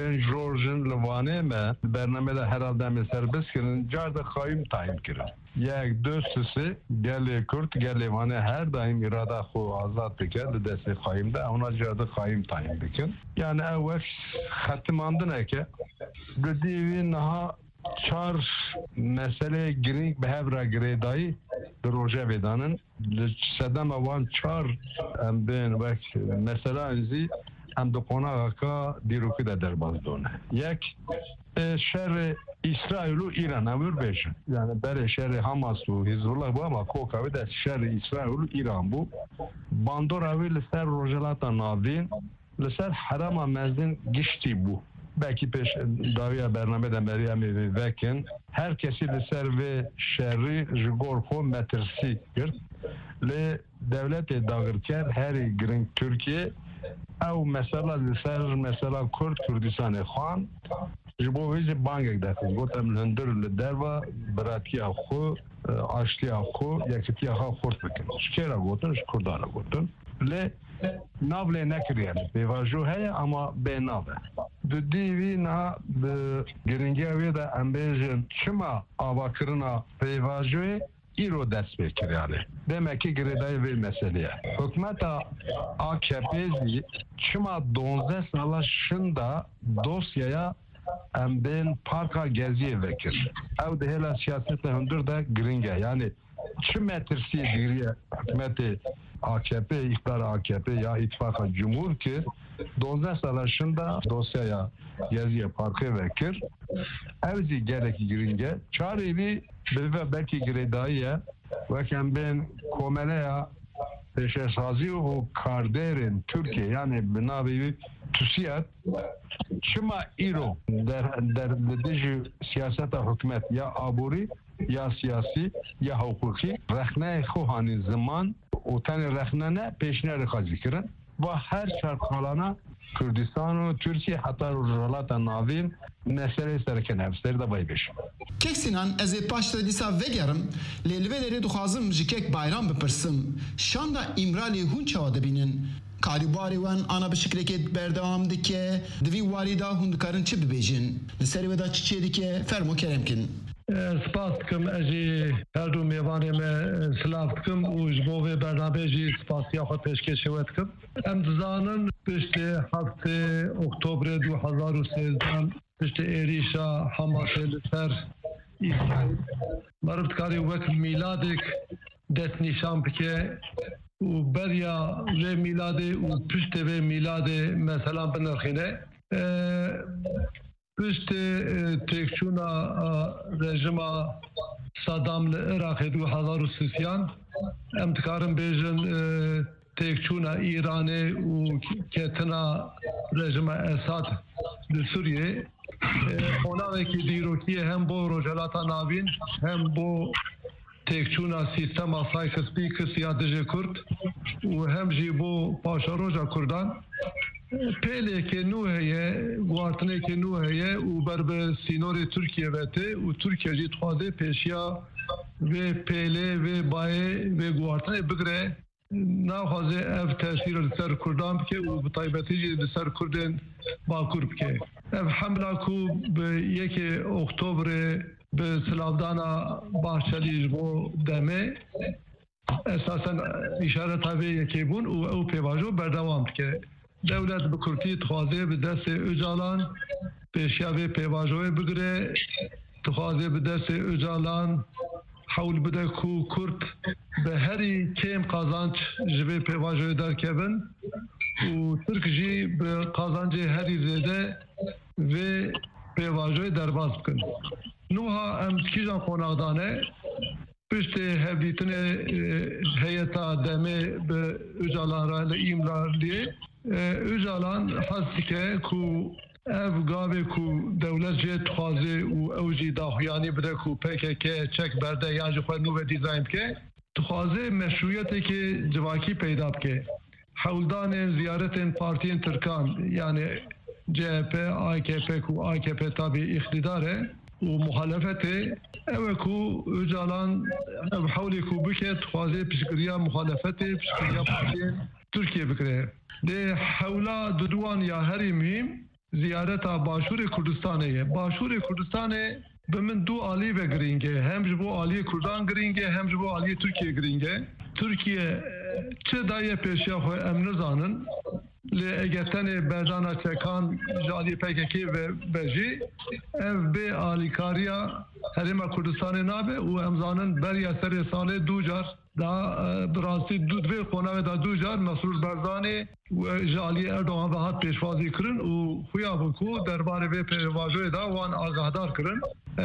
بین جورجن لوانه ما برنامه ده herhalde serbest kirin carda kayyum tayin kirin. Yek döstüsü geli Kürt geli vane her daim irada xo azad diker de desti kayyumda ona carda kayyum tayin dikin. Yani evvel xattimandın eke gıdivi naha çar mesele giring behevra giredayı Roja Veda'nın sedem avan çar ben bak mesela anzi hem de konağa diruki de derbaz yek şer İsrail'u İran amur beşin yani bere şer Hamas'u Hizbullah bu ama kokavi de şer İsrail'u İran bu bandor avi liser rojalata navin liser harama mezin gişti bu belki peş daviya bername de Meryem'i vekin herkesi liser ve şerri jigorko metrsi girt le devlet dağırker her girin Türkiye ev mesela liser mesela Kürdistan xan jibo vizi bangek dafiz gotem lëndër derva bratya xo aşliya xo yakitiya xo xort bikin şkera gotin şkurdana gotin le navle nekiriyen bevajo heye ama be nave de divi na giringiya da ambejin çima avakırına bevajoye İro dest bekir yani. Demek ki giredayı bir meseleye. Hükümeta AKP'yi çıma donze salaşında dosyaya ben parka geziye vekir. Ev de hele siyasetle hündür de gringe yani çim metrisi diriye hükümeti AKP, iktidar AKP ya ittifaka cumhur ki donze salaşında dosyaya geziye parka vekir. Evzi gereki gringe çarevi belki giredayı ve ben komeleya peşesazi o karderin Türkiye yani binavi TÜSİAD çıma İro der siyaseta hükümet ya aburi ya siyasi ya hukuki rehne xuhani zaman o tane rehnene peşine rekazikirin ve her şartkalana Kürdistan ve Türkiye hatta Rojalata navin mesele serken hepsleri de baybeş. Keksinan ez paşta disa vegerim lelveleri duhazım jikek bayram bepırsım şanda imrali hunçava debinin Karibari wan ana bişikreket berdevam dike divi varida hundukarın çi bibêjin li serê ve da çiçê dike fermo keremkin. Spas dikim ez jî her du mêvanê me silav dikim û ji bo vê bernameyê jî spasiya xwe pêşkêşê we dikim. Em dizanin piştî heftê Oktobrê 2013 piştî êrîşa Hamasê li ser İsrail meriv dikarî wek mîladek dest nîşan bike û berya vê mîladê û piştê vê mîladê mesela binirxîne. Piştî têkçûna rejima Saddam li Iraqê 2003 em dikarin bêjin têkçûna İranê û ketina rejima Esad li Sûriyê onavekî dîrokiye hem bo Rojalata navîn hem bo têkçûna sîstema Sykes-Picot ya dijî Kurd û hem jî bo paşaroja Kurdan pêlekê nû heye guartinekê nû heye û ber bi sînorê Tirkiye ve tê û Tirkiye jî dixwaze pêşiya vê pêlê vê bayê vê guartinê bigire naxwaze ev tesîr li ser Kurdan bike û bi taybetî jî li ser Kurdên Bakur bike. Ev hemla ku bi 1 Oktobrê bi silavdana Bahçelî ji bo demê esasen îşareta vê yekê bûn û ew pêvajo berdewam dike. Devlet bi Kurtî dixwaze bi destê Öcalan pêşiya vê pêvajoyê bigire dixwaze bi destê Öcalan hewl bide ku Kurd bi herî kêm qazanç ji vê pêvajoyê derkevin û Tirk jî bi qazancê herî zêde vê pêvajoyê derbas bikin. Nuha em kîjan qonaqdane piştê hevdîtinê heyeta demê bi Öcalan re li îmraliyê Öcalan hez dike ku ev gavê ku dewlet jê dixwaze û ew jî daxuyanî bide ku PKK çek berde yan ji xwe nû ve dîzayn bike dixwaze meşruiyetekê civakî peyda bike. Hewldanên ziyaretên partiyên Tirkan yani CHP, AKP ku AKP tabi iktidare û muhalefetê ew ku Öcalan ev hewlê ku bike dixwaze piştgiriya muhalefetê piştgiriya partiyên Türkiye bikire. Lê hewla duduwan ya herî mühim ziyareta Başûrê Kurdistanê ye. Başûrê Kurdistanê bi min du alî ve girîng e. Hem ji bo aliyê Kurdan girîng e, hem ji bo aliyê Tirkiye girîng e. Tirkiye çi daye pêşiya xwe em nizanin. Lê eger tenê berdana çekan ji aliyê PKK ve bejî, ev bê alîkariya Herêma Kurdistanê nabe û em zanin beriya serê salê du car da bi rastî divê qonavê da du car Mesrûr Barzanî ji aliyê Erdogan ve hat pêşwazî kirin û xuya bû ku derbarê vê pêvajoyê da wan agahdar kirin.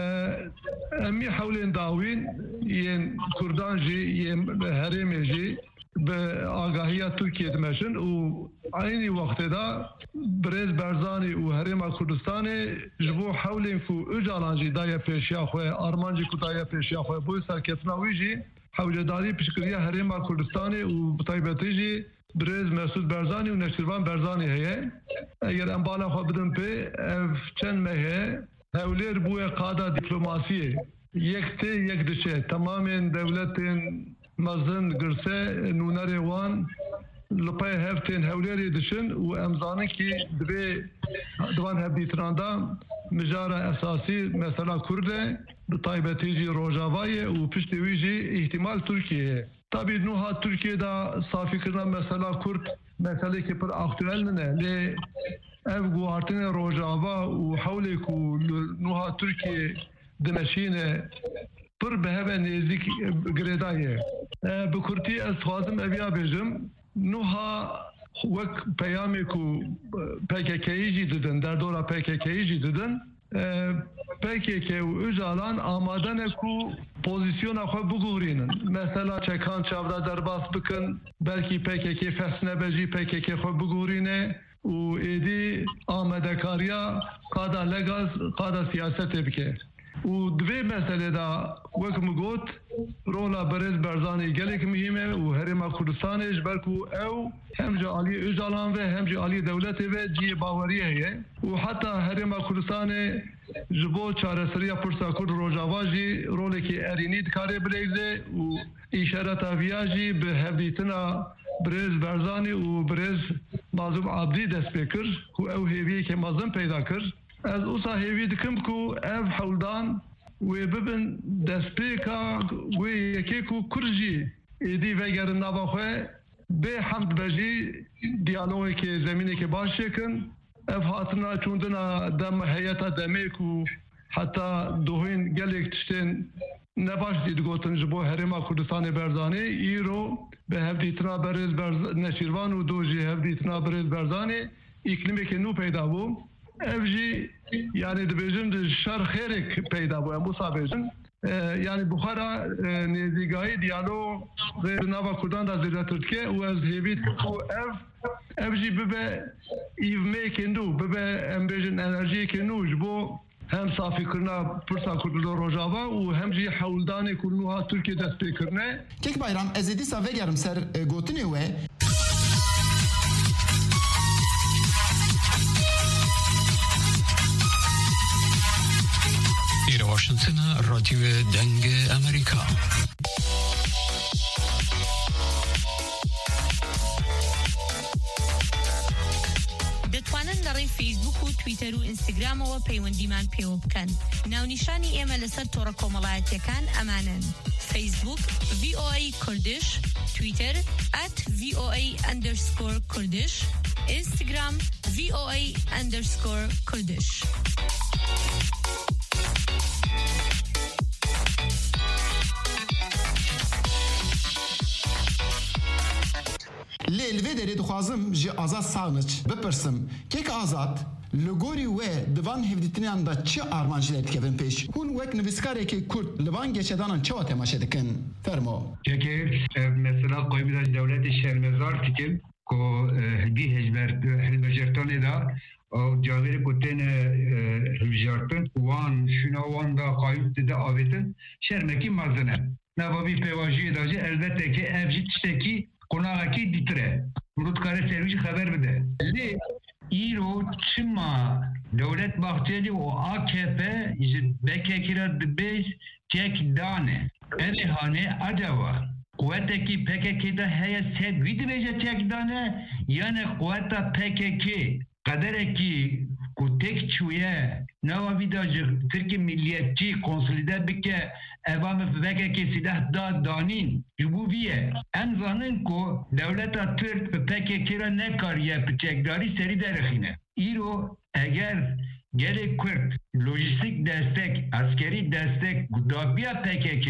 Em ê hewlên dawîn yên Kurdan jî yên herêmê jî bi agahiya Tirkiye dimeşin û aynî wextê da Birêz Barzanî û Herêma Kurdistanê ji bo hewlên ku ucalan jî daye pêşiya xwe, armancî ku daye pêşiya xwe bû serketina wî jî hewledarî piştgiriya Herêma Kurdistanê û bi taybetî jî Birêz Mesûd Barzanî û Neşirvan Barzanî heye. Eger em bala xwe bidin pê ev çend me heye hewlêr bûye qada dîplomasiyê. Yek tê yek diçe. Temamên dewletên mezin girse nûnerê wan li pey hevtên hewlêrê diçin û em zanin ki divan hevdîtinan da mijara esasî mesela Kurd e, bi taybetî jî Rojavayê û piştî wî jî ihtimal Tirkiye. Tabii nuha Türkiye'de safîkirina mesela Kurd meselekî pir aktüel ne lê ev guhartinê Rojava û hewlê ku nuha Tirkiye dimeşîne pir bi heve nêzik girêda ye. Bi Kurtî ez dixwazim ev ya bêjim nuha wek peyamê ku PKK'yî jî didin, derdora PKK'yî jî didin, PKK û Öcalan amade ne ku pozisyona xwe biguhrînin. Mesela çekan çavda derbas bikin, belkî PKK fesne bejî PKK xwe biguhrîne û êdî amedekariya qada legaz, qada siyasetê bike. û divê meselê da wek min got rola Birêz Barzanî gelek mihîm e û Herêma Kurdistanê ji ber ku ew hem ji aliyê Öcalan ve hem ji aliyê dewletê ve ciyê bawerî heye û heta Herêma Kurdistanê ji bo çareseriya pirsa Kurd Rojava jî rolekî erînî dikare bilêze û îşareta viya jî bi hevdîtina Birêz Barzanî û Birêz Mazlûm Abdî dest pê kir ku ew hêviyekê mezin peyda kir. Ez wisa hêvî dikim ku ev hewldan wê bibin destpêka wê yekê ku Kurd jî êdî vegerin nava xwe bê hemd bejî diyalogekê zemînekê baş çêkin. Ev hatina çûndina dem heyeta demê ku heta dohên gelek tiştên nebaş dî digotin ji bo Herêma Kurdistanê Barzanî îro bi hevdîtina Birêz Neşîrvan û do jî hevdîtina Birêz Barzanî îklimekê nû peyda bû. Ev jî yani dibêjin di şer xêrek peyda bû em wisa bêjin. Yani buxara nêzîgahî diyalog di nava Kurdan da zêdetir dike û ez hêvî ku ev jî bibe îvmeyekê nû, bibe em bêjin enerjiyekê nû ji bo hem safîkirina pirsa Kurd Rojava û hem jî hewldanê ku nuha Tirkiye dest pêkirine. Kek Bayram ez ê dîsa vegerim ser gotinê we. Washington رادیو دنگ امریکا. دەتوانن لەڕێی فیسبوک و تویتەر و ئینستاگرامەوە پەیوەندیمان پێوە بکەن. ناونیشانی ئێمە لەسەر تۆڕە کۆمەڵایەتیەکان ئەمانن: فیسبوک VOA کوردش، تویتەر @VOA_کوردش، ئینستاگرام VOA_کوردش. Lê li vê derê dixwazim ji Azad Sarnıç bipirsim. Kek Azad li gorî we divan hevdîtiniyan da çi armancîler dikevin pêş? Hûn wek nivîskarekî Kurd li van geçedanan çawa temaşe dikin? Fermo. Kekê mesela qoymîda dewletê şermezar dikin ku hilbî hilbijartanê da cavêrê ku têne hilbijartin wan şûna wan da qayût dide avêtin şermekî mezin e. Navavî pêvajiyê da jî elbette ki ev jî tiştekî konağaki ditire. Rutkare servis haber bide. Lê îro çima Devlet Bahçeli o AKP BKK'ra dibêj tek dane. Erehane acaba kuvveteki PKK'da heye sed vî dibêje tek dane yani kuvveta PKK kadereki ku tek çuye nava vidacı Türkiye milliyetçi konsolide bike evam veke ki silah da danin bu viye en zanın ku devleta Türk PKK'ra ne kariye pçekdari seri derxine iro eğer gerek Kürt lojistik destek, askeri destek dabiya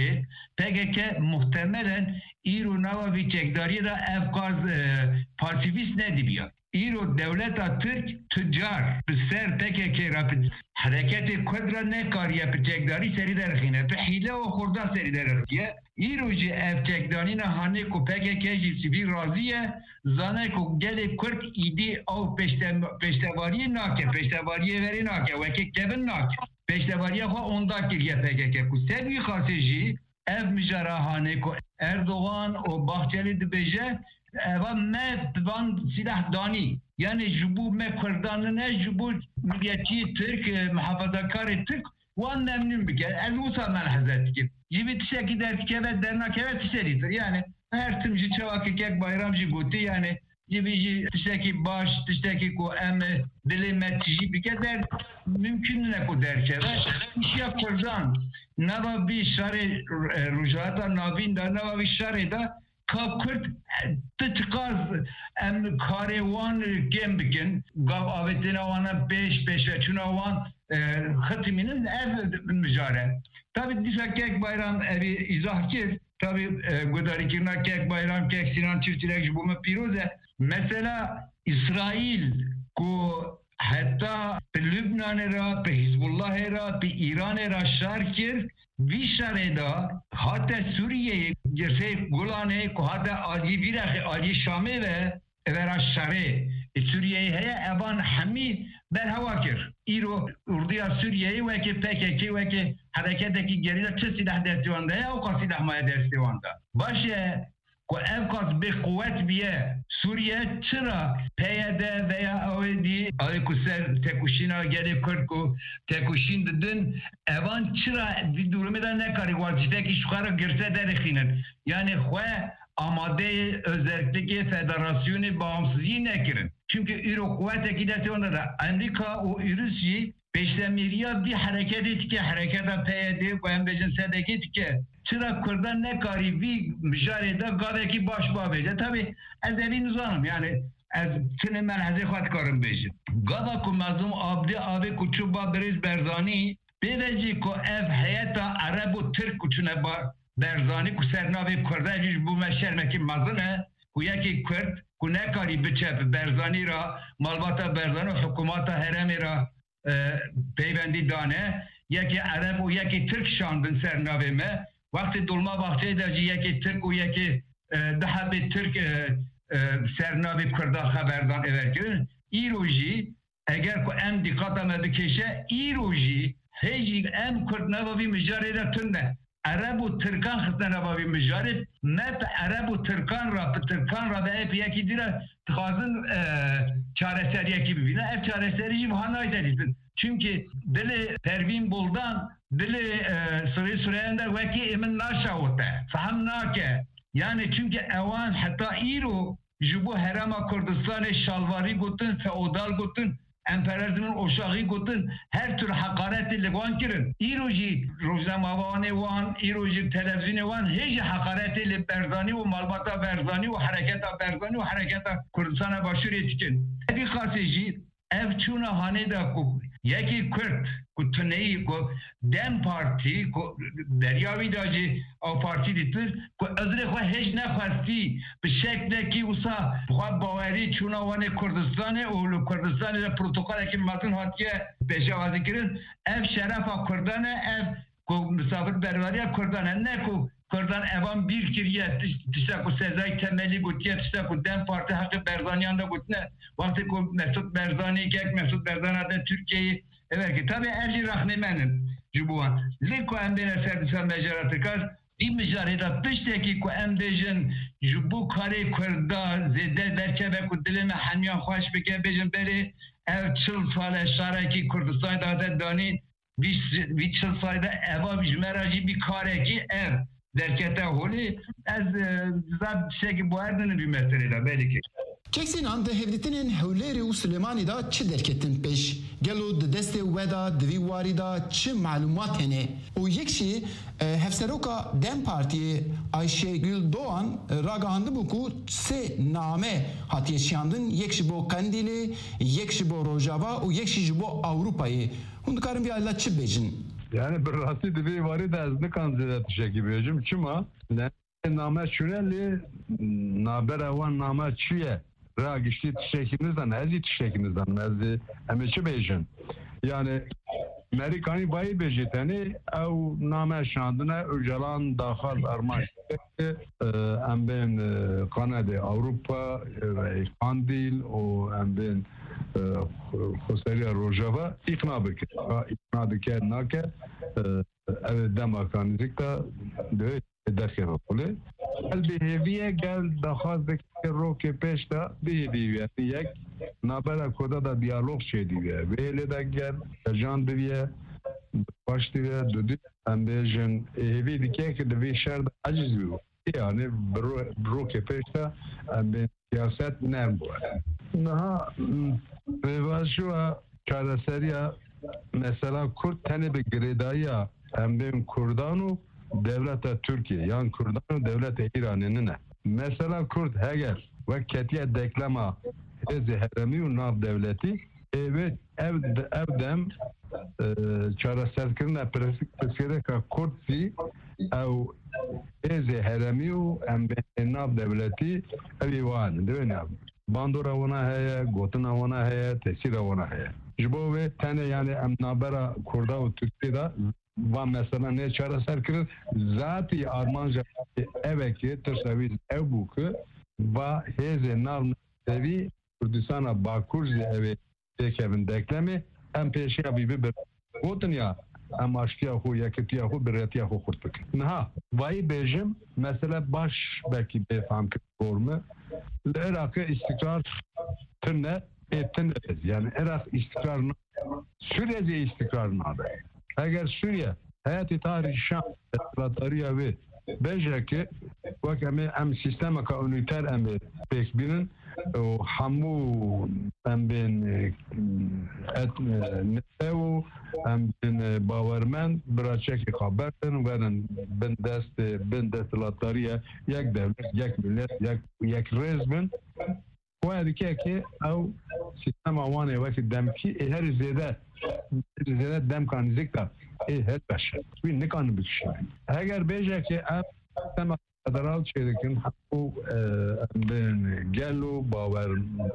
PKK muhtemelen İro nava viçekdari da evkaz pasifist ne diyor? İro devleta Türk tüccar ser PKK rapid hareketi Kürt'ra ne kar yapacakları seri derxine. Hile o kurda seri derxiye. İro ji evçekdani hane ku PKK ji sivil razıye zane ku gelip Kürt idi av peştevariye nake, peştevariye veri nake, vekik kevin nake. Peştevariye ha onda kiriye PKK ku servi khasıji ev müjarahane ku Erdoğan o Bahçeli dibece eva me van silah dani yani jubu me Kürdan'ın jubu milliyetçi Türk muhafazakar Türk van memnun bike elusa melhazet ki gibi tişeki dertike ve dernak evet tişeridir yani her tümcü çavakı kek bayramcı guti yani gibi tişeki baş tişeki ku em dilemetçi bike der mümkün ne ku derke ve işya Kürdan nava bir şare rujata navin da nava bir şare da Kürt tıtkaz em karevan gem bikin gav avetine wana beş ve çunavan hatiminin ev mücare. Tabi dişa kek bayram evi izah ki tabi gudarikirna kek bayram kek Sinan Çiftçilik bu mu piroze. Mesela İsrail ku hatta Lübnan era, Hizbullah era, İran era şarkir Vişareda hatta Suriye'yi gerçek Golan'e hatta Ali Virak'ı Ali Şam'ı ve evera şare Suriye'yi heye evan hami berhavakir. İro Urduya Suriye'yi ve ki PKK ve ki hareketteki geride çı silah derstevanda ya o kadar silah maya derstevanda. Başı ku evkaz bir kuvvet biye Suriye çıra PYD veya OED ali kuser tekuşina geri Kürtku tekuşin dedin evan çıra bir durumu da ne kari vazifeki şukara girse derikinin yani hue amade özellikle federasyonu bağımsızlığı ne kirin çünkü İro kuvvet ekidasyonda da Amerika o Rusya peşlemiriya bir hareket etki harekete PYD ve embecin sedek etki çıra Kürt'den ne kari bir mücarede gaveki baş bağbece tabi ez evin uzanım yani ez tine melheze khat karım bejim gava ku mazlum abdi abi kuçuba beriz berzani beveci ku ev heyeta Arabu Türk kuçune berzani ku sernavi Kürt'e bu meşermeki mazlune ku yeki Kürt ku ne kari biçep berzani ra malbata berzani hükümata heremi ra peyvendi dane yeki Arab u yeki Türk şandın sernavime vakti dolma vakti derci yeki Türk u yeki daha bir Türk sernavi Kürt'a haberdan everkin İroji eğer ku em dikkata medikeşe İroji heci em Kürt navavi mücarede tünne Arabu Türkan xitne navavi mücared met Arabu Türkan ra ve hep yeki dire tıkazın çareseriye gibi bile ev çareserici bu hanayı dedin. Çünkü dili Pervin Buldan dili Süreyende veki emin naşa ote faham nake yani çünkü evan hatta İro jubu herama Kürdistan'ı şalvari gutun feodal gutun emperyalizmin oşağı gutun her tür hakareti ligvan kirin İroji roznamavane van İroji televizyonu van hiç hakareti li berzani ve malbata berzani ve hareketa berzani ve hareketa Kürdistan'a başvuru etkin bir kasıcı ev çuna haneda ku yeki Kürt ku tüneyi ku Dem Parti ku deryavi dacı o parti ditir ku özre ve hiç ne farklı bir şekilde ki usa bu baveri çuna vane Kürdistan'ı o Kürdistan'ı protokol ki matın hatiye peşavazi kirin ev şerefa Kürdan'ı ev ku misafir berveriye Kürdan'ı ne ku Kürdan evan bir kiriye tişte ku sezai temeli gutiye tişte ku Dem Parti hakkı Berzani'yanda gutne vakti ku Mesut Berzani kek Mesut Berzani'de Türkiye'yi evet ki tabi erci rahnemenin jubuan liko embene servisa mecaratı kaz bir mücarede pişteki ku emdejin jubu kare Kürda zede derke ve ku dilime hanyan hoş bike bejin beri ev çıl sale şaraki Kürdistan'da da dani bir çıl sayda eva jmeracı bir kare ki ev derkete holi ez zat şey ki bu erdinin bir meseleyle belki. Çeksinan de hevditinin hewleri u Süleymanî da çi derketin peş? Gelo di destê we da divî warî da çi malumat hene? û yek jî hevseroka Dem Partiyê Ayşegül Doğan ragihandibû ku sê name hatiye şiyandin, yek ji bo Qendîlê, yek ji bo Rojava û yek ji bo Ewropayê. Hûn dikarin vî alî çi bêjin? Yani bir rastî divî warî de ez nikan zêde tişekî bêjim. Çima? Name şunelî nabera wan name çi ye? Ra giştî tişekinizden, ezî tişekinizden, ezî em çi bêjin? Yani Amerikanî bayî bêjî tenê ew name şandine Öcalan daxal armanj em bên Kanadê Ewropa Qandîl û em bên Xweseriya Rojava îqna bike. İqna dike nake ev dema nîzik da derkeve xulê. El bihêviye gel daxwaz dike rokê pêş da bihêviye yek nabera koda da diyalog çêdiye. Vê lê de gel jan diye baş diye dudit em bêjin hêvî dike ki divê şer de aciz bû. Yani rokê pêş da em bên siyaset nem bû. Niha rêvajiya çareseriya mesela Kurd tenê bi girêdayiya em bên Kurdan û devleta Türkiye yan Kurdan û devleta İranê ne? Mesela Kurd heger ve ketiye deklama hêzê heremî û nav devletî ev dem çareserkirina pirsgirêka Kurd jî ew hêzê heremî û em bên nav devletî evî wan divê bandora wana heye, gotina wana heye, tesîra wana heye. Ji bo wê tenê yani em nabera Kurda û Tirkiye da van mesela ne çareser kirin zatî armanja evekê tirsevî ev bû ki va hêzê nav devî Kurdistana Bakur jî evê pêkevin deklemê em pêşiya bî bibir gotin ya em aştiya xwe yekitiya xwe bi retiya xwe xurt bikin. Niha vayî bêjim mesela baş belkî bêfam kir gorme li Iraqê istikrar tune tin yani Irak istikrar Suriye istikrar nabe. Eğer Suriye hayatı tarihi Şam tarihi ve bence vak em sistemaka üniter em pek binin o hamu em bin netev em bin bavermen bırakacak haberden veren bin dest tarihi yak devlet yak millet yak rezmin bu erkek ki o sistem avanı vakit demki her zede dem kanizlik da her başa. Bir ne kanı bir şey. Eğer bence ki em federal çeyrekin bu ben gelo baver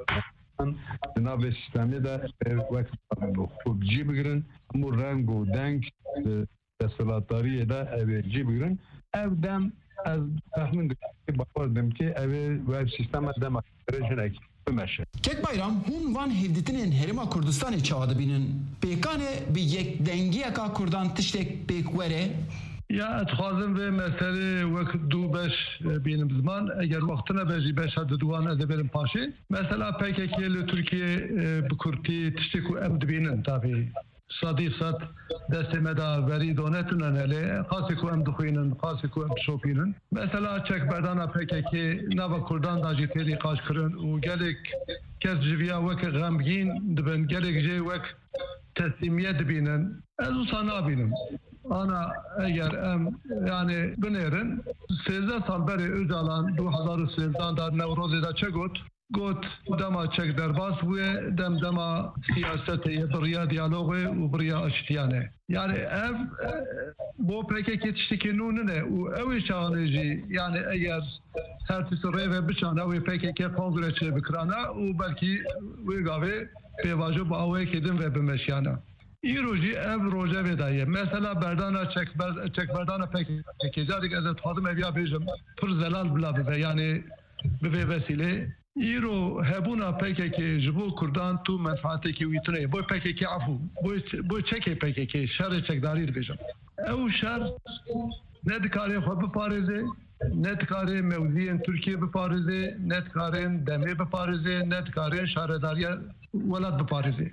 nave sistemi de vakit bu cibigrin bu rango denk desalatariye de ev cibigrin evden az tahmin bakardım ki ev web sistemi dem rejnek Kek bayram hun van hevditinin Herima Kurdistanê çawa dibînin. Pêkanê bi yekdengiyeka Kurdan tiştek pêk were? Ya dixwazim vê meselê wek du beş bînim ziman eger wextine bejî beşa diduwan ez ê berim paşê. Mesela PKK li Türkiye bi Kurdî tiştê ku em dibînin tabii. Sadî sat destê me da verî donetine nelê xasî ku em dixwînin xasî ku em şopînin. Mesela çekberdana PKK nava Kurdan da jî têrî qaç kirin û gelek kes ji vîya wekî xemgîn dibin gelek jê wek teslîmiye dibînin. Ez wisa nabînim. Ana eğer em yani binêrin 13 sal berê Öcalan 2013 da Newrozê da çe got dema çek derbas bûye dema siyasetê biriya diyalogê û biriya aştiyanê. Yani ev bo PKK tiştekî nû nine û ew ê çawanê jî yani eğer her tişt rêve biçan ew ê PKK kongre çê bikirana û belkî wê gavê pêvajo bi awayekê din ve bimeşiyana. İroji ev rojevê da ye. Mesela berdana çekberdana PKK carik ez dixwazim ev ya bêjim pir zelal bila bibe yani bi vê vesilê îro hebûna PKK ji bo Kurdan tu menfaatekî wî tune bo PKK afû bo çekê PKK şerê çekdarî dibêjim. Ew şer ne dikarê xwe biparêze ne dikarê mewziyên Tirkiye biparêze ne dikarên demê biparêze ne dikarên şaredariya welat biparêze.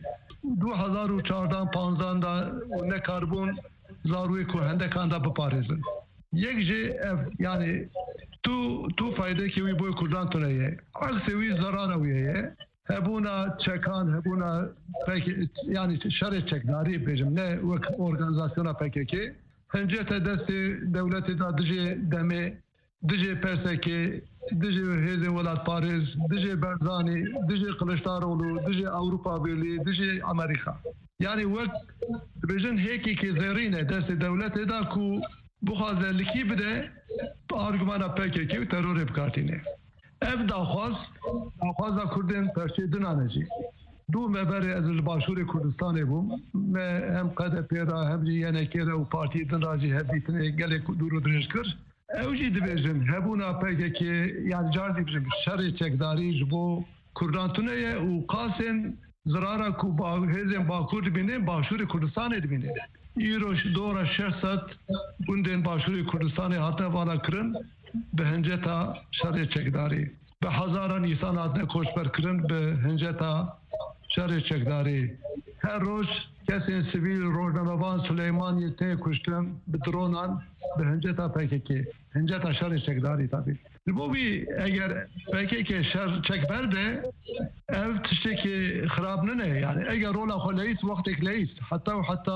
2014-15 da ne karbon zarûyê ku hendekan da biparêzin. Yek jê ev yani تو فایده که وی بوی کردان تونه عکس وی ضرر ویه هبونا چکان هبونا یعنی شر چکداری بیجم نه وک ارگانیزاسیون پککی هنجه تا دست دولت دا دجه دمه دجه پرسکی دجه هیز ولاد پاریس دجه برزانی دجه قلشتارولو دجه اوروپا بیلی دجه امریکا یعنی وقت بیجن هیکی که زیرینه دست دولت دا کو بخوازه لکی بده آرگومانا پککی و ترور بکارتینه اف داخواز کردن پرچه دنانجی دو مبری از باشور کردستان بوم هم قد پیرا هم جی یعنی که و پارتی دن راجی هدیتنه گله دور و درش کرد اوجی دبیجن هبونا پککی یعنی جاردی بجن شر چکداری جبو کردان تونه و قاسن زرارا کو با هزم با کرد بینه باشور کردستان بینه ایروش دورا 600 بوندن باشور کردستان حتی والا کرن به هنجتا شر چکداری به هزاران انسان آدم کوشبر کرن به هنجتا شر چکداری هر روز کسی سیویل روزنامه‌نگار سلیمان یته کشتن به درونان به هنجتا پککی هنجتا شر چکداری تابی بوی اگر پککی شر چک برده اف تشتی که خراب نه یعنی اگر رولا خلیت وقتی کلیت حتی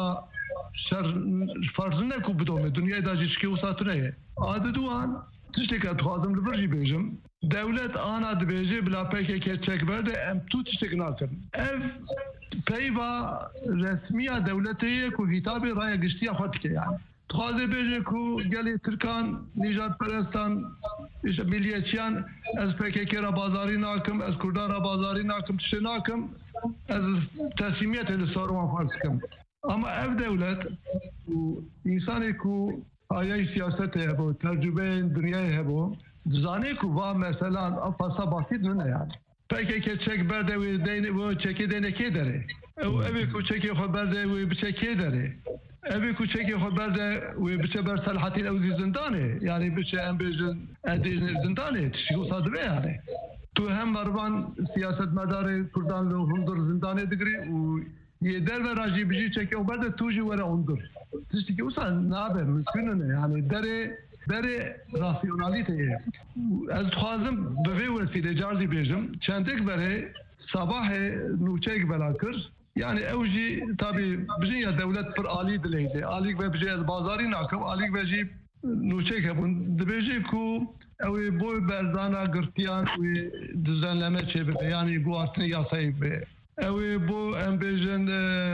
شر فرض نکو بدومه دنیای داجیش که وساتونه عادتوان تشتی که اتخاذم لبرجی بیجم دولت آنا دبیجه بلا پککی چک برده ام تو تشتی که ناکرن اف پیوا رسمی دولتی که هیتابی رای گشتی خود که یعنی تخاذه بیجه که گلی ترکان نجات پرستان ملیتیان از پککی را بازاری ناکم از کردان را بازاری ناکم تشتی ناکم از تصمیمیت لساروان فرض کم اما اف دولت انسانی که آیای سیاست هبو ترجمه دنیای هبو زانه که وا مثلا افاسا باسید نه یعنی پککی چک برده و دینه و چکی دینه کی داره او اوی که چکی خود برده و بچه کی داره اوی که چکی خود برده و بچه بر صلاحیت اوزی زندانه یعنی بچه ام بیجن زندانه تشکیل صادره یعنی تو هم مروان سیاست مدار کردان رو هندر زندانه دگری و یه در و راجی بجی چکی و برده توجی وره هندر تشتی که اصلا نابه مسکنه یعنی در راسیونالیته از خوازم به وی وسیله جارزی بیجم چندک بره صباح نوچک بلا کر یعنی اوجی تابی بجی یا دولت پر آلی دلیده آلیک به بجی از بازاری ناکم آلیک بجی نوچک هبون دبیجی کو اوی بوی برزانا گرتیان وی دزنلمه چه بده یعنی گوارتنی یاسایی به اوی بو ام بیجن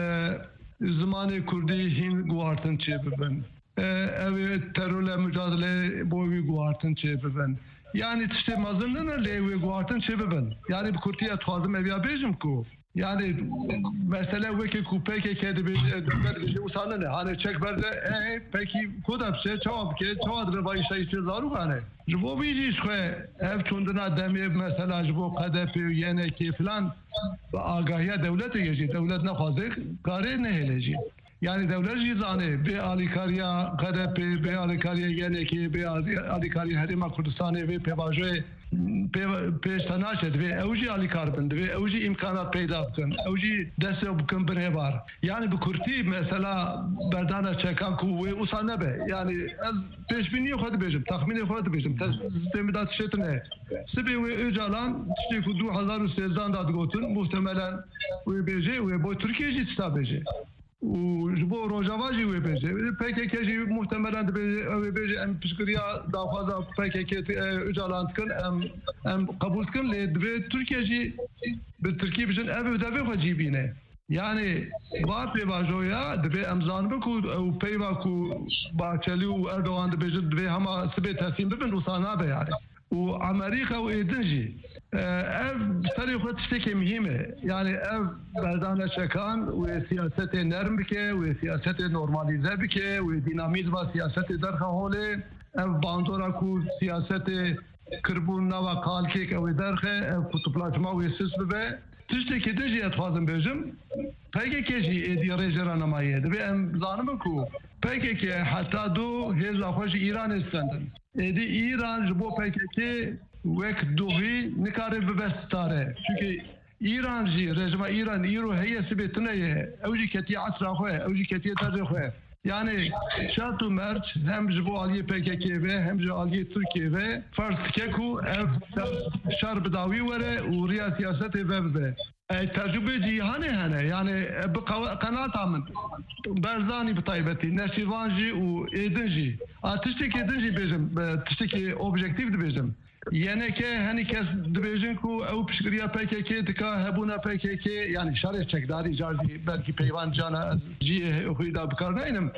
زمان کردی هین گوارتن چه ببن اوی ترول mücadele boyu guartın çeviren. Yani işte mazınlığına levi guartın çeviren. Yani bir kurtiye tuazım evya bejim ku. Yani mesela veki ku peki kedi bir şey usanı ne? Hani çek berde peki kodap şey cevap ki cevap rivayı şey zaru hani. Bu bir iş ki ev çunduna demir mesela bu kadepi yene ki falan agahiye devlete geçti. Devlet ne fazla kare ne heleci. Yani devlet cizanı bir alikariya kadepi bir alikariya yeneki bir alikariya herima Kurdistan'ı ve pevajoy peştanaşet ve evci alikarbın ve evci imkanat peyda bıkın evci deste bıkın bir var yani bu kurti mesela berdana çekan kuvve usana be yani peşbini yok bejim tahmini yok bejim sistemi da tişetine sibi ve öcalan işte ku 2013'dan da gotun muhtemelen ve beje ve bu Türkiye'ci stabeje bu rojavaji ve beje PKK'ci muhtemelen de beje em pişkiriya daha fazla PKK öcalan tıkın em kabul tıkın ve Türkiye'ci bir Türkiye bizim ev ödevi vacibine yani var pevajoya de emzan bu ku peyva ku Bahçeli ve Erdoğan de beje ve ama sibe teslim ben usana be yani و امریکا و ایدنجی ev tarihte tişteki mühime yani ev berdane çekan ve siyasete nerm bike ve siyasete normalize bike ve dinamizma siyasete derha hole ev bandora ku siyasete kırbun nava kalkek ev derhe ev kutuplaşma ve sis be tişteki deji etfazım bejim PKK'ci ediyor jeranamaye ve em zanımı ku PKK hatta do hezla hoş İran istendin edi İran bu PKK vek duhi nikare bebestare çünkü İranci rejima İran İro heyesi betine evci keti asra khoy evci keti tarih khoy Yani şartı merç hem ji bu aliye PKK ve hem ji aliye Türkiye ve farz keku ev şar bedavi vere u riya siyaseti ve tecrübe cihane hene yani bu kanaat amın berzani bu taybeti neşivanji u edinji tişteki edinji bizim tişteki objektif bizim yeneke hani kes dibêjin ku ew piştgiriya PKK dika hebûna PKK yani şerê çekdarî carî belkî peyvan cana ciyê xwî da bikar nayînim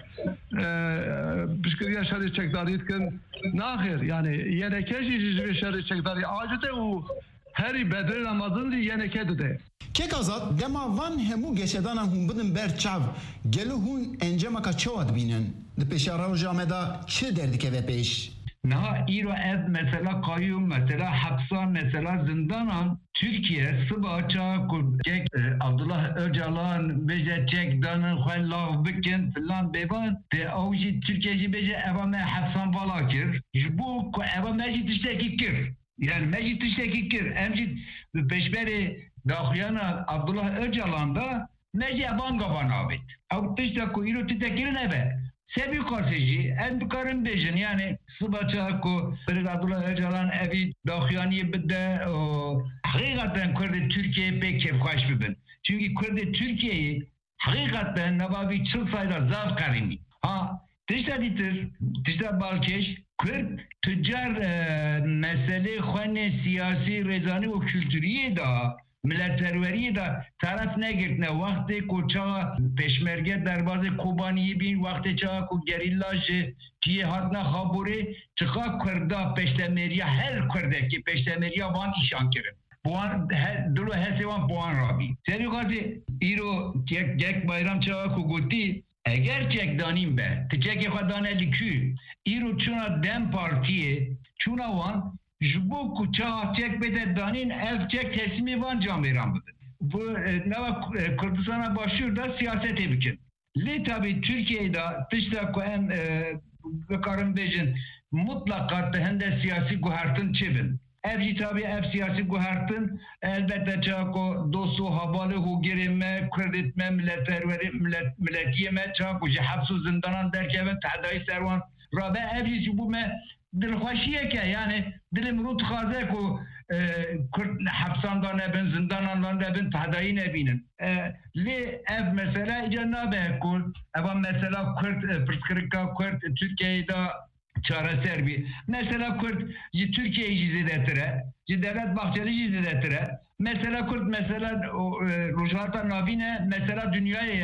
piştgiriya şerê çekdarî dikin naxir yani yeneke jî ji vê şerê çekdarî acide û herî bedrê Ramazan jî yeneke dide. Kek azad dema van hemû geşedanan hûn bidin ber çav gelo hûn encameka çawa dibînin di pêşa roja me da çi derdikeve pêş? Naha İro ev mesela kayyum mesela hapsan mesela zindanan Türkiye sıbaça kek Abdullah Öcalan beje çek danın xellav bikin filan beban de avji Türkiye'ci beje evame hapsan valakir bu eva mecid işteki kir yani mecid işteki kir emcid peşberi dahyana Abdullah Öcalan'da mece banga banabit avtışta ku İro titekirin eve Sebi karşıcı, en bükarın bejin yani sıbaça ku Abdullah Öcalan evi dahyani bide hakikaten Kürdi Türkiye'ye pek kefkaş bibin. Çünkü Kürdi Türkiye'yi hakikaten nebavi çıl sayıda zaf karimi. Ha, tişta balkeş, Kürt tüccar mesele khane siyasi rezani ve kültürüye da milletperveriye da taraf ne girtne vakti ko çağa peşmerge derbazı Kobani'yi bin vakti çağa ko gerillajı ki hatna haburi çıka Kürda peştemeriye her Kürdeki peştemeriye van işan kirin. Buan dulu hesevan buan rabi. Seni kazi iro gek bayram çağa ko guti eğer çek danim be çek khadane likü iro çuna dem partiye çuna van Jbo kuça çek bede danin ev çek teslimi van camiran bıdı. Bu neva Kürdistan'a başlıyor da siyasete bikin. Le tabi Türkiye'de dışta koyan bakarım bejin mutlaka hem de siyasi guhartın çevin. Evci tabi ev siyasi guhartın elbette çako dostu havalı hu gireme kreditme milletperveri milletiyeme çako hapsu zindanan derkeve tahdayı servan rabe evci bu me dilxweşiye ke yani dilim rut xaze ku Kürt hapsandan nebin zindandan nebin tahdayı nebinin li ev mesela icannabe ku ev mesela Kürt pırskırıka Kürt Türkiye'de çareser bir mesela Kürt Türkiye'yi zidetire devlet Bahçeli zidetire mesela Kürt mesela Rojata Navine mesela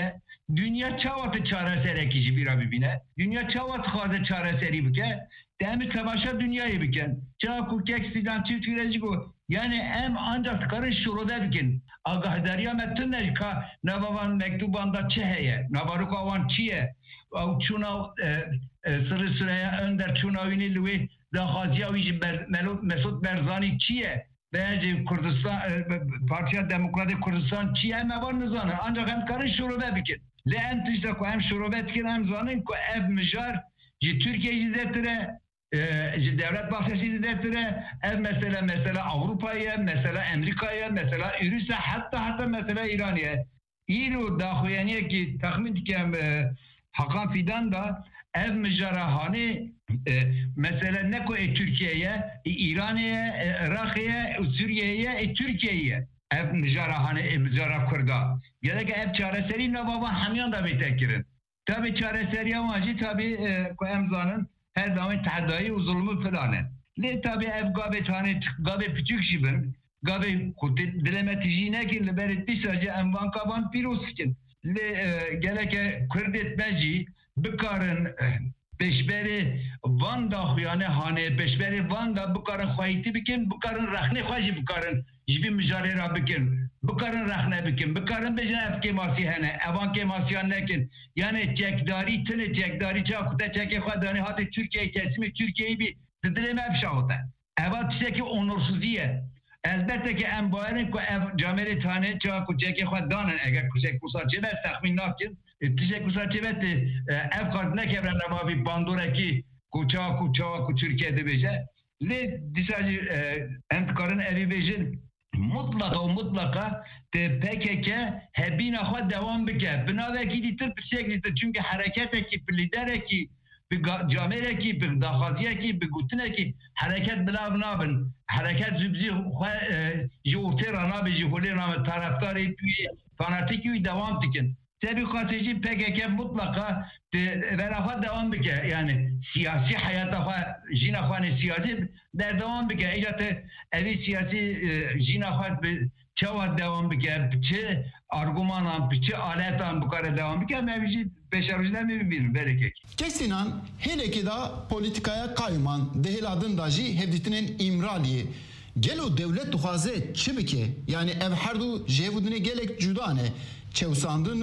dünya çavatı çareser ekici bir abibine dünya çavatı xaze çareseri bike Demi savaşa dünyayı biken. Çaku keksidan Türkiye'ci bu. Yani hem ancak karın şuruda bikin. Agahdariya mettinler ka navavan mektubanda çeheye. Navarukavan çiye. Çuna sırı sıraya önder çuna vinilvi da Haziyavici Mesut Berzani çiye. Bence Kürdistan Partiya Demokratik Kürdistan çiye mevan nizanı. Ancak hem karın şuruda bikin. Le en tişte ku hem şurubet bikin hem zanın ku ev mijar Türkiye'yi zetire devlet bahçesi deftere ev mesela Avrupa'ya mesela Amerika'ya mesela Rusya hatta mesela İran'a İru dahuyaniye ki tahmin dikem Hakan Fidan da ev müjarahani mesela ne ko Türkiye'ye İran'a Irak'a Suriye'ye Türkiye'ye ev müjarahani müjarah kurda gerek ev çareseri ne baba hamyan da betekirin tabi çareseri amacı tabi emzanın her zaman tahdayı ve zulmü filanı. Ne tabi ev gabe tane gabe küçük jibin gabe kutit dilemetici nekin liberetti sadece envan kaban piroskin. Le gereke Kürdetmeci bikarın peşberi vanda yani hane peşberi vanda bikarın xayiti bikin bikarın rahne xaji bikarın jibi müjarera bikin bikarın rahne bikin bikarın bejine ev kemasi hene evan kemasi nekin yani çekdari tine çekdari çakuta çeke xadani hadi Türkiye kesimi Türkiye'yi bir dileme fşahota eva tişeki onursuziye elbette ki en bayarin ku ev cameri tane çaku çeke xadanın eğer kusek kusarçı ve tahmin nakin tişek kusarçı ve ev kardine kevren ama bir bandoraki ku Türkiye'de beje le disacı en karın evi bejin mutlaka PKK hebine xwe devam bike. Binavekî dîtir pirsek dîtir. Çünkü hareketekî, bi liderekî, bi camerekî, bi daxwaziyekî, bi gotinekî hareket bilav nabin. Hareket zibzî xwe ji ortêra nabe, ji holê nabe, taraftarê fanatikî wî devam dikin. Tabii PKK mutlaka verafa devam bike. Yani siyasi hayata jina xwe siyasi der devam bike. İlate evi siyasi jina xwe çava devam bike. Çi argümanan, çi aletan bu kadar devam bike. Mevzi beşerujda mı bilmiyorum belki. Kesinan heleki da politikaya kayman dehil adın da jî hevditinin İmraliye. Gelo devlet duhaze çi bike? Yani ev her du jevudine gelek cudane. Çevsandın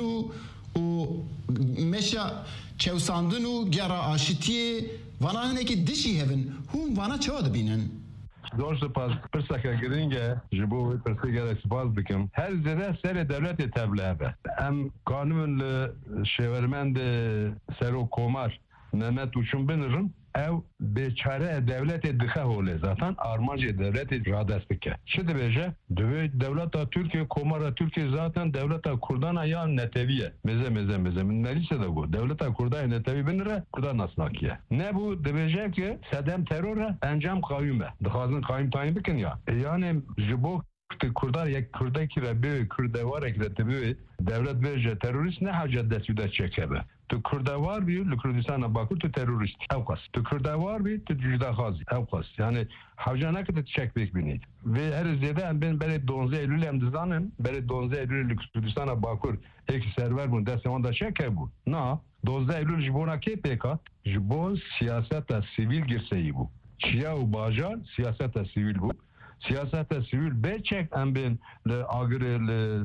u meşa çevsandın u gera aşitiye vana hineki dişi hevin hum vana çava da binen. Zor spas pirsaka giringe ji bo pirsa gerek spas bikim. Her zede ser devleti tebliğe. Em kanun şevermend sero komar Mehmet Uçun binirin ev beçare devleti dıxa hole zaten armacı devleti radest bike. Şimdi beje devleta Türkiye komara Türkiye zaten devleta Kurdana ya neteviye. Meze. Neyse de bu. Devleta Kurdaya netevi binire Kurdan asnakiye. Ne bu? Debeje ki sedem teröre encam kayyume. Dıxazın kayyum tayin bikin ya. Yani jibo Kurdar yek Kurdaki rebi Kurdevar ekleti bir devlet veje terörist ne hacet desüde çekebe. Tu Kurdevar bir Kürdistan'a bakır tu terörist evkas. Tu Kurdevar bir tu cüdahazi evkas. Yani havcana kadar çekbek binid. Ve her ziyade ben böyle 12 Eylül emdizanım. Böyle 12 Eylül Kürdistan'a bakır ek server bunu dese onda çeke bu. Na 12 Eylül jibona KPK jibon siyasete sivil girseyi bu. Çiya u bajar siyasete sivil bu. Siyasete sivil beçek embin le agre le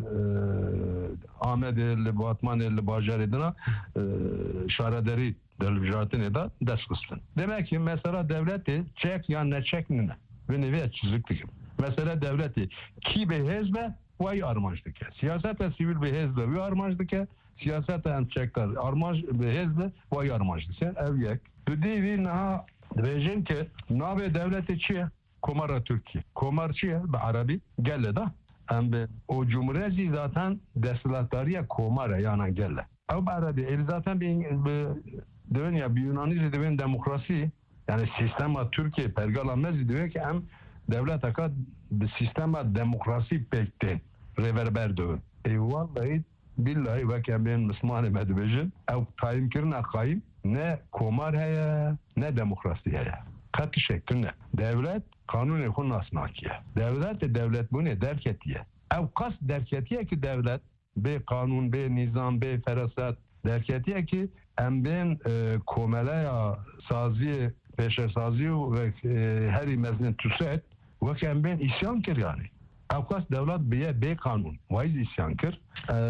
Ahmet le Batman le Bajar edina şaraderi delvijatin eda deskıstın. Demek ki mesela devleti çek ya ne çek ne ve nevi çiziklik. Mesela devleti ki be hezbe vay armajdık. Siyasete sivil be hezbe ve armajdık. Siyasete en çekler armaj be hezbe vay armajdık. Ev yek. Düdevi naha diyeceğim ki nabe devleti çiğ Komara Türkiye. Komarçıya be Arabi gelle da. Hem o cumhuriyeti zaten destilatariye komara yana gelle. Ama Arabi zaten bir dünya bir Yunanizm deven demokrasi yani sistema Türkiye pergalamez diyor ki hem devlet akad sistema demokrasi pekte reverber diyor. Vallahi billahi ve kemen Müslüman medbejin ev kaim kirna kaim ne komar heye ne demokrasi heye. Katı şeklinde. Devlet kanuni hun asnakiye. Devlet bu ne derketiye. Ev kas derketiye ki devlet be kanun be nizam be ferasat derketiye ki emben komelaya sazi peşer sazi ve heri meznin tüset ve ki emben isyan kir yani. Ev kas devlet be kanun. Vaiz isyan kir.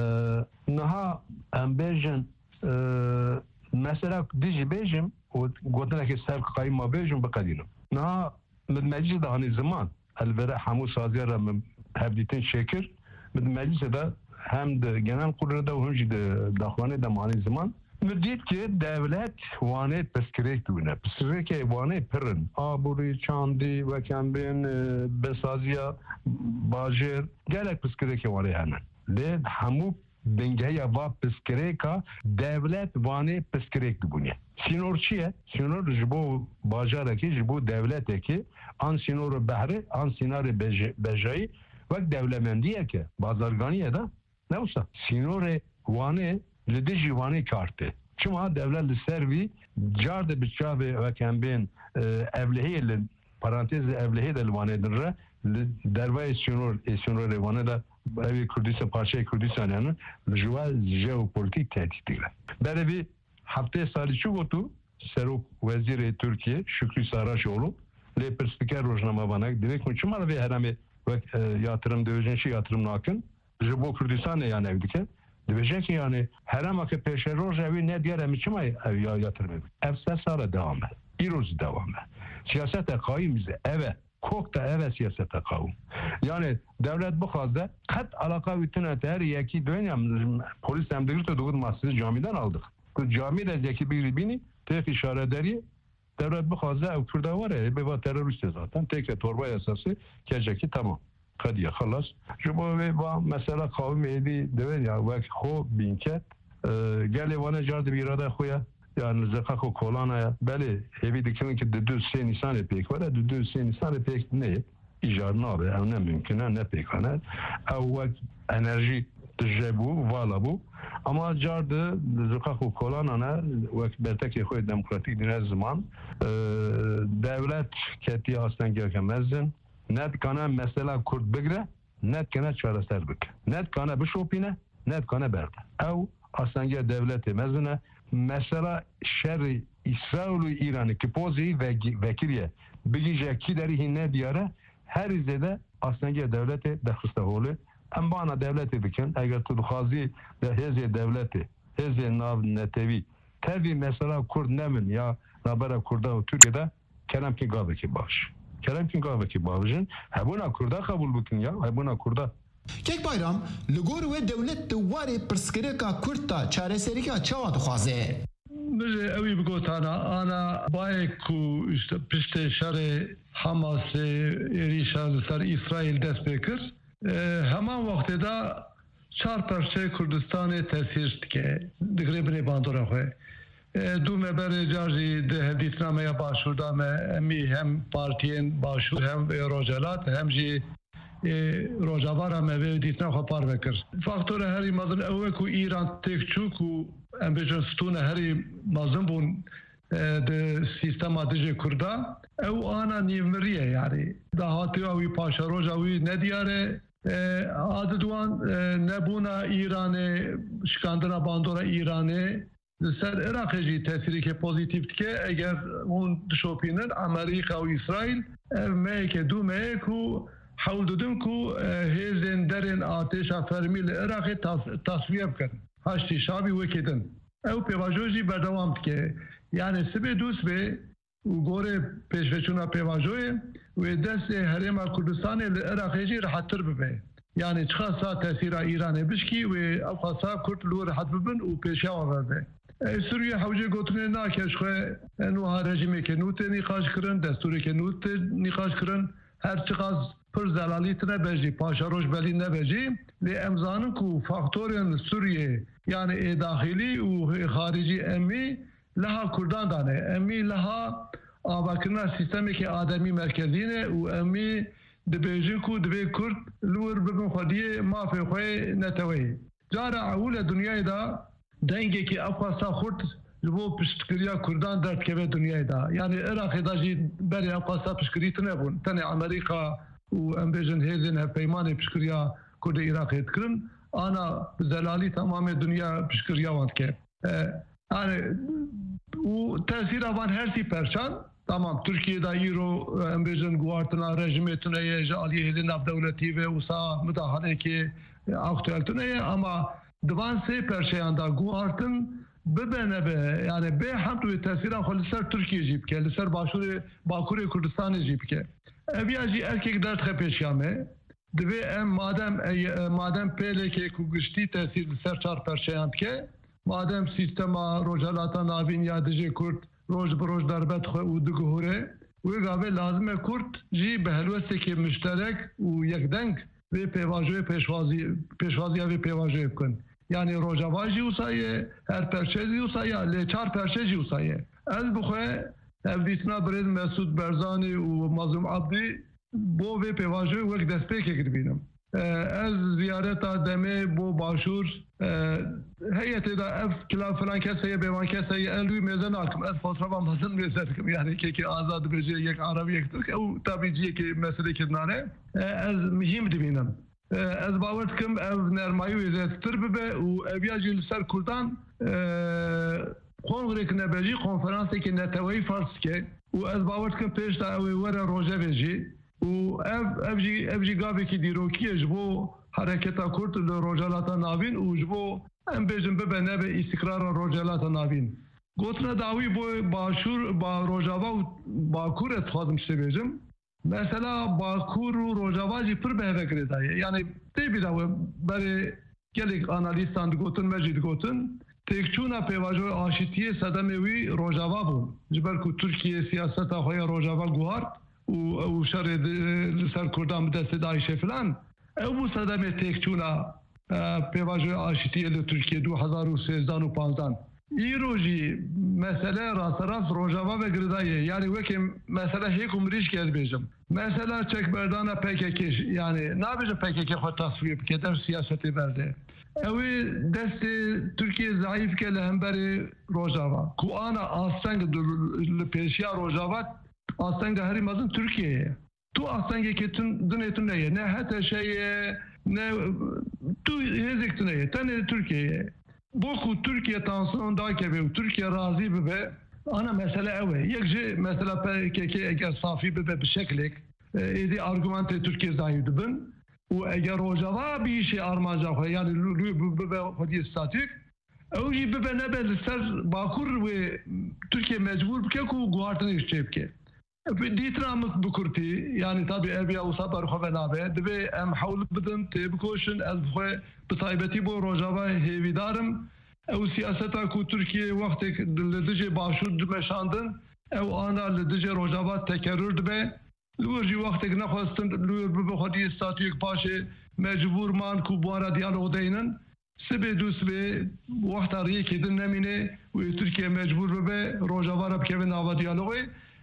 Naha embejin mesela dici bejim o gotna ki ser kayma bejim bekadino. Naha meclis de hani zaman elbette hamu saziyara hevditin şekir meclis de hem de genel kurulda ve hem de dakhwane de mani zaman müddit ki devlet vane peskirek dune peskirek vane pırın aburi çandi ve kembin besaziya bajir gerek peskirek vane hemen de hamu dengeye va peskireka devlet vane peskirek dune Sinor çiye? Sinor jibo bajaraki jibo devleteki an sinor behri an sinare bejayi ve devlemendiye ki bazarganiye da ne olsa sinore vane lidiji vane kartı. Çünkü devlet servi carde biçave ve kembin evlihiyle parantez evlihi de vanedir dervay sinor vane da evi Kürdistan parçayı Kürdistan yani jual jeopolitik tehditler. Böyle bir Hafta sali çugotu Serok Vezir Türkiye Şükrü Saraçoğlu le perspiker rojnama banak direkt mi çumara ve herame yatırım dövecekşi yatırım nakın jibo Kürdistan yani evdike dövecek yani herama ke peşer roj evi ne diğer emi çuma yatırım ev sesara devam et İroz devam et siyasete kaimize eve kokta eve siyasete kavum yani devlet bu kadar kat alaka bütün her yeki dönem polis emdirte doğru masası camiden aldık cami de zeki bir bini tek işaret deri devlet bu fazla Kürt'e var ya bir terörist zaten tek torba yasası gelecek tamam قد خلاص جبوا با مثلا قوم ایدی دوید یا وقت خو بینکت گلی وانه جارد بیراده خویا یا نزدیک خو کلانه بله هیچ دیگه که دو سه نیسان پیک ولی دو سه نیسان پیک نه ایجاد نابه او نممکنه نه پیکانه او وقت انرژی تجربو والا بو اما جارد نزدیک خو کلانه وقت برتکی خوی دموکراتیک دنیا زمان دولت کتی آستانگی که مزن ند کنه مثلا کرد بگره ند کنه چهار سر بک ند کنه بشوپینه ند کنه برده او آستانگی دولت مزنه مثلا شر اسرائیل و ایران که پوزی وکیلیه بگیجه کی داری هینه بیاره هر زده آستانگی دولت دخسته هوله ام بانا دولت بکن اگر تو خازی ده هزی دولت هزی ناو نتوی تاوی مثلا کرد نمن یا نابرا کرده و توریده کلم که گاوه که باش کلم که گاوه که باوجن هبونا کرده قبول بکن یا هبونا کرده کیک بایرام لگور و دولت دواری پرسکره که کرد چاره سری که چوا دخوازه بله اوی بگوتانا انا باید که پشت شر حماس ایریشا سر اسرائیل دست بکر همان وقت دا چار پرچه کردستان تأثیر که دگره بنی باندورا خواه دو مبر جارجی ده دیتنامه یا باشور دامه امی هم پارتین باشور هم روجالات هم جی روجاوارا مبر دیتنا خواه پار بکر فاکتور هری مازن اوه که ایران تکچو که ام بجن ستون هری مازن بون ده سیستم دیجه کرده او آنا نیمریه یعنی دهاتی اوی پاشا روجاوی ندیاره عادتوان نبونا ایران شکاندنا باندورا ایرانه سر عراق جی تأثیری که پوزیتیو که اگر اون شوپینن امریکا و اسرائیل می که دو می کو حول دودن کو هیزن درن آتش فرمیل عراق تصویه بکن هشتی شابی وکیدن او پیواجوزی بردوام که یعنی سبه دوست به و گوره پیشوچونا پیواجوه و دست حریم کردستان عراق جی راحتر ببه یعنی چخصا تأثیر ایران بشکی و افخاصا کرد لو راحت ببن و پیشاو ببه سوریه حوجه گوتنه ناکش خواه نوها رژیمی که نوت نیخاش کرن دستوری که نوت نیخاش کرن هر چقدر پر زلالیت نبجی پاشا روش بلی نبجی لی امزانن کو فاکتورین سوریه یعنی داخلی و خارجی امی لها کردان دانه امی لها آباکرنا سیستمی که آدمی مرکزینه و امی دبیجن کو دبی کرد لور ببن خودیه مافی خواه نتوی جارا اول دنیای دا دنگی که افغانستان خورد جبو پشتکریا کردان درد که به دنیای دا یعنی عراق دا جی بری افغانستان پشتکریت نبون تنی امریکا و امبیجن هیزن پیمان پشتکریا کرد عراقیت کرن آنا زلالی تمام دنیا پشتکریا واند که و تأثیر آوان هرسی پرچان tamam Türkiye'de Euro embezin guartına rejimiyetine jaliye hedin devleti ve usa müdahale ki aktüeltine ama divan se perşeyanda guartın bebene be yani be hamd ve tesiran xalisar Türkiye jip ke lisar başuri Bakuri Kürdistan jip ke eviyaji erkek dert xepeşyame dibe em madem peleke kuguşti tesir lisar çar perşeyand ke madem sistema rojalata navin yadici Kürt روز بروز دربت خو و دگوره و گاوه لازمه کرد جی به هلوسته که مشترک و یک دنگ و پیواجوی پیشوازی و پیواجوی کن یعنی روجاواجی اوسایه هر پرچزی اوسایه لی چار پرچزی اوسایه از بخواه افدیتنا برید مسعود برزانی و مظلوم عبدی بو و پیواجوی وک دست پیکه بینم از زیارت آدمه بو باشور هیئت دا اف کلا فلان کسی بیوان کسی الوی میزن آکم از فاطرام حسن میزن کم یعنی که آزاد بجی یک عربی یک ترک او تابیجی که مسئله کردنانه از مهم دبینم از باورت کم از نرمایو زیادتر ببه و اویاجی لسر کردان کنگره که نبجی کنفرانسی که نتوی فارس که و از باورت کم پیش دا اوی وره روژه بجی و افجی گاوی که دیروکیه جبو حرکتا کرد لروجالاتا ناوین و جبو ام بیجن ببنه به استقرار روجالاتا ناوین گوتنا داوی بو باشور با روجاوا و باکور اتخاذم شده بیجم مثلا باکور و روجاوا جی پر بهوه کرده یعنی تی بیداوی برای گلیک آنالیستان گوتن مجید گوتن تکچونا پیواجوی آشتیه صدموی روجاوا بون جبر که ترکیه سیاست خواه روجاوا گوهارد و شرد لسر کردان بدست داعش فلان او صدمه تکچونا پیواژه آشتیه لترکیه 2013 و 15 ایروجی مسئله راست روجاوا و گردایه یعنی وکی مسئله هیچ عمریش کرد بیشم مسئله چک بردان PKK'ش yani ne yapacak PKK خود تصویب که در سیاستی برده اوی دست ترکیه ضعیف که لهمبری روجاوا کو آنا آستنگ لپیشیا روجاوا آستنگ هری مازن ترکیه تو آستنگی که دنیتون نیه نه حتی شیء نه تو هزیکتون نیه تنه ترکیه بوكو تركيا تانسون دايكه و تركيا راضي به انا مساله اوي يكجي مثلا كي اگر صافي به بشكلك ايدي ارغومنت تركيا زايد بن و اگر روجاوا بيشي ارمانجا يعني به خدي ستاتيك او جي به نبل سر باكور و تركيا مجبور بكو غوارتن يشيبكه دیترامت بکرتی یعنی تابع ابیا و صبر خواه نابه دبی ام حول بدن تبکوشن از خواه بطایبتی بو روجاوا هیویدارم او سیاستا کو ترکیه وقتی لدجه باشور دمشاندن او آنا لدجه روجاوا تکرر دبی لورجی وقتی نخواستن لور بخودی استاتیک پاشه مجبور مان کو بوارا دیالوگ دینن سبه دو سبه وقت ریه کدن نمینه و ترکیه مجبور به روجاوا را بکوه ناوا دیالوگی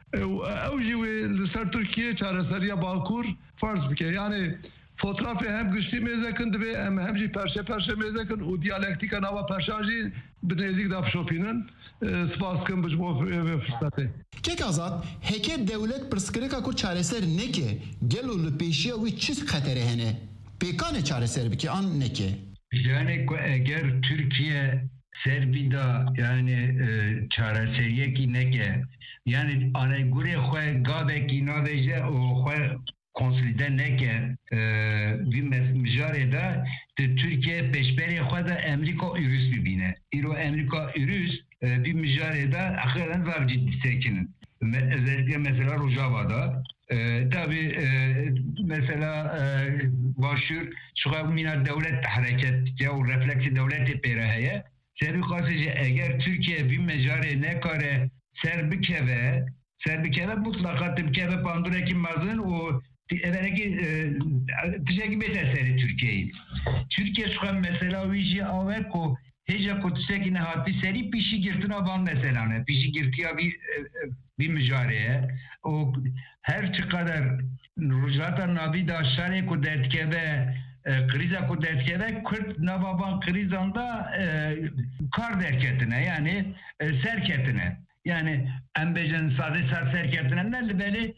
او جیوی لسر ترکیه چارەسەریە باکوور فرض بکە یعنی فۆترافی هەم گشتی مێزەکن دەبێ ئەم هەمجی پەرشە مێزەکن و دیالکتیکە ناوە پەرشاژی بنێزیکدا بشۆپینن سپاسکەم بجبۆ فرسەتێ کێک ئازاد هەکێ دەولەت پرسکرێکا کو چارەسەر نەکێ گەل و لە پێشیە وی چیز خەتەرە هەنێ پێکانێ چارەسەر بکە ئان نەکێ yani eğer Türkiye Serbida yani çareseriye ki neke yani ana gure xoy gabe ki nadeje o xoy konsolide neke bir müjarede Türkiye peşberi xoy da Amerika ürüs bibine. İro Amerika ürüs bir müjarede ahiren zav ciddi sekinin. Özellikle mesela Rojava'da tabi mesela başur şu minar devlet hareket ya o refleksi devleti peraheye Serbi kasıcı eğer Türkiye bir mecare ne kare serbikeve mutlaka tibkeve panduraki mazın o evvelki tişeki beteseri Türkiye'yi. Türkiye şu an mesela vici aveko heca kutseki nehati seri pişi girtina van mesela ne pişi girtiya bir mücareye o her kadar rujata nabi da şare ku detkeve kriza ku detkeve Kürt navaban krizanda kar derketine yani serketine yani embecen sade serketine ne beli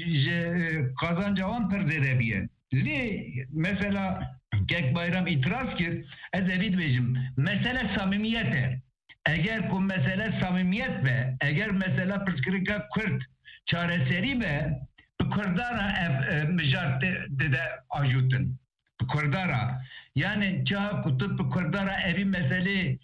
kazancavan perderebiye li mesela Kek bayram itiraz ki ezebit bejim mesele samimiyete eğer bu mesele samimiyet ve eğer mesele pırskırıka Kürt çareseri ve Kurdara mücadele de ajutun Kurdara yani çağ kutup Kurdara evi mesele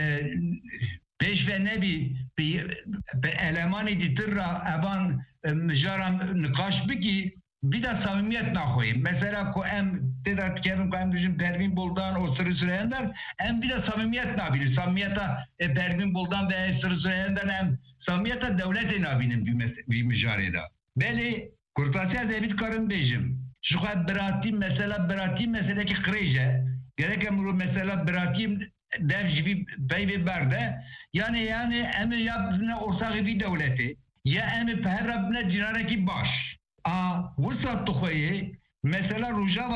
peş ve nebi bir eleman editirra evan mücaram nikaş biki bir de samimiyet nahoyim. Mesela ko em dedat kerim ko em düşün Pervin Buldan o Sırrı Süreyender em bir de samimiyet nabilir. Samimiyeta Pervin Buldan ve Sırrı Süreyender em samimiyeta devlete nabilim bir mücarede. Beli Kurtasya David Karın bejim. Şu kadar beratim mesela ki kreje. Gerek emru mesela beratim devci bir berde. Yani emi yaptığına ortak bir devleti. Ya emi pehrabne cinareki baş. Vusat Tukhoyi mesela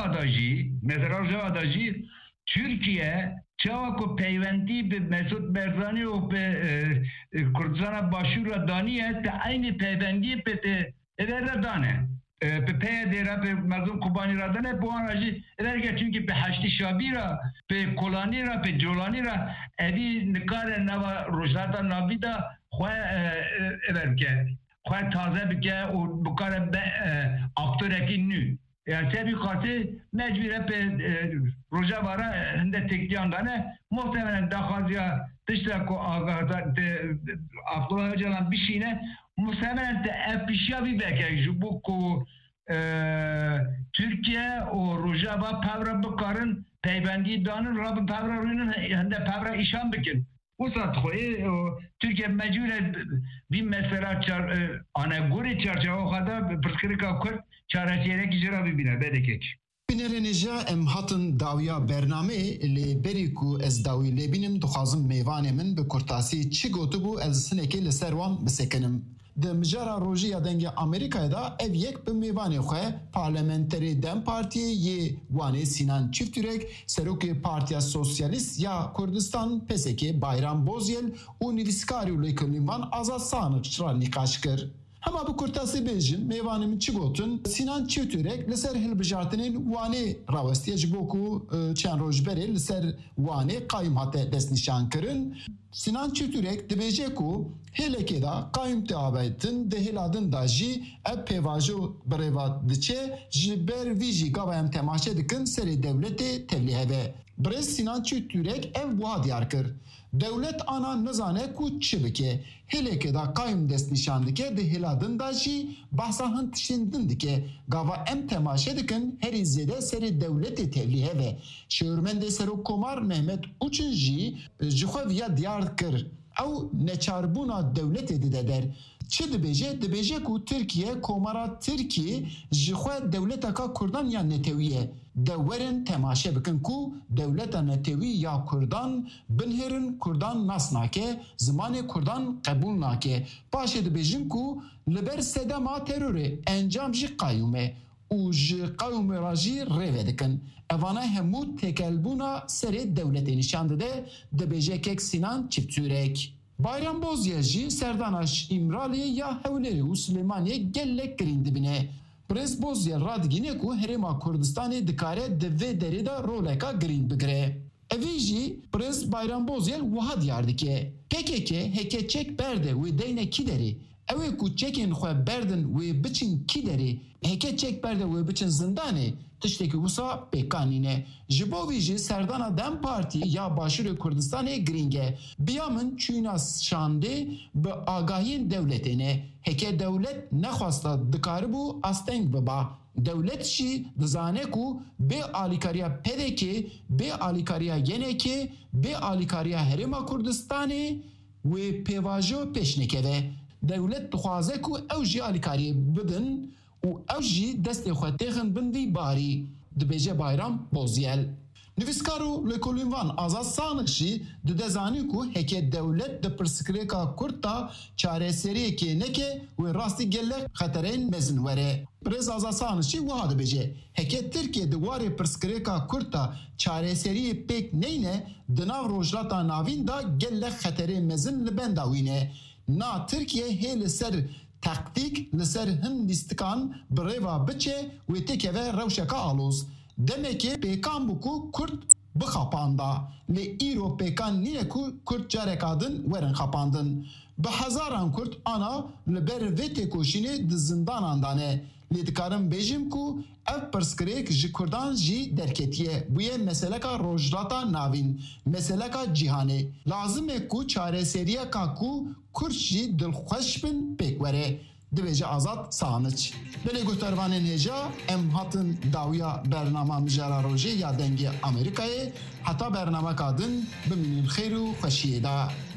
Rojava'da Türkiye çavako peyvendi bir Mesut Barzani o Kurdistana başura daniye te aynı peyvendi pe evere dane pe peyedera pe mazlum kubani radane bu anacı evere çünkü pe haşti şabira pe kolanira pe jolanira evi nikare nava Rojata nabida khoy everke Khoy taze bike o bu kare aktöreki nü. Yani tabi katı mecbure pe Rojava'ra hende tekliğandane muhtemelen dakazya dışta ko ağada Abdullah Öcalan bir şeyine muhtemelen de epişya bir beke bu ko Türkiye o Rojava pavra bukarın peybendi danın Rabbi pavra rünün hende pavra işan bikin. وسط خوی ترکیه مجبور بی مثلا آن گوری چرچه خدا پرسکری که کرد چارچیره کی جرا ببینه بدکش. بنرنجا ام هاتن داویا برنامه لی بریکو از داوی لبینم دخوازم میوان من به کرتاسی چی گوتو بو از سنکی لسروان بسکنم. د مجارا روژیا دنگ امریکا دا ev yek به میوان خواه پارلمنتری دم پارتی یه وانه سینان چفترک سروک پارتیا سوسیالیست یا کردستان پسکی بایرام بوزیل و نویسکاری و لیکلیمان آزاد سانق شرا نقاش کر. Hema bu kurtası bejin meyvanımı çigotun Sinan Çiftürek liser hilbijartinin vane ravestiye jiboku çen rojberi liser vane qayyum hatta desnişan kırın. Sinan Çiftürek dibece ku heleke da qayyum teabetin dehiladın da ji ev pevajo breva diçe jiber viji gavayam temaşe dikin seri devleti tevliheve. Brez Sinan Çiftürek ev buha diyar kır. Devlet ana nizane ku çibike heleke da qayyum dest nişandike de hiladın da jî bahsa hın tişindin dike gava em temaşe dikin her izede seri devleti tevlihe ve şeurmende seru komar Mehmet Uçun jî jixweviya diyar kir ew neçarbûna devletê dide der. Çi dibêje ku Tirkiye komara Tirkî ji xwe devleteka Kurdan ya netewiye de werin temaşe bikin ku devleta netewî ya Kurdan binherin Kurdan nas nake zimanê Kurdan qebûl nake paşê dibêjin ku li ber sedema terorê encam jî qayyûme û ji qayyûmê ra jî rêve dikin. Evana hemû tekelbûna serê devletê nîşan dide dibêjekek Sinan Çiftürek. Bayram Bozya jî serdanaş İmralê ya Hewlêrê û Silêmaniyê gelek girîn dibine. Prez Bozya radigîne ku Herêma Kurdistanê dikare di vê derê de roleka girîn bigire. Evê jî Prez Bayram Bozyel wiha diyar dike. PKK heke çek berde wê deyne kî derê. Ew ê ku çekên xwe berdin wê biçin kî derê. Heke çek berde wê biçin zindanê. Tiştekî wisa pêkanîne. Ji bo vî jî serdana Dem Partî ya Başûrê Kurdistanê girîng e. Biya min çûna şandê bi agahiyên devletê ne. Heke devlet nexwasta dikaribû asteng biba. Devlet jî dizane ku bê alîkariya PDK, bê alîkariya yenekê, bê alîkariya Herêma Kurdistanê wê pêvajo pêş nekeve. Devlet dixwaze ku ew jî alîkariyê bidin û ew jî destê xwe têxin bin vî barî dibêje Bayram Bozyel. Nivîskar û lêkolînvan Azad Sanık jî dide zanî ku heke devlet di pirsgirêka Kurd da çareseriyekê neke wê rastî gelek xeterên mezin were. Birêz Azad Sanık jî wiha dibêje heke Tirkiye di warê pirsgirêka Kurd da çareseriyê pêk neyne di nav rojhilata navîn da gelek xeterê mezin li benda wî ne. Na Tirkiye hê li ser taktik li ser hin lîstikan bi rêva biçe wê têkeve rewşeka alûz. Demek ki pêkan bû ku Kurd bixapanda. Lê îro pêkan nîne ku Kurd careka din werin xapandin. Bi hezaran Kurd ana li ber vê têkoşînê di zindanan da ne. Lê dikarim bêjim ku ev pirsgirêk ji Kurdan jî derketiye. Bu ye meseleka rojhilata navîn, meseleka cîhanê. Lazim e ku çareseriyeka ku Kurd jî dilxweş bin pêk were. Dibêje Azad Sanıç. Belê guhdarvanên hêja em hatin dawiya bernama mijara rojê ya dengê Amerîkayê heta bernameka din bimînin xêr û xweşiyê da.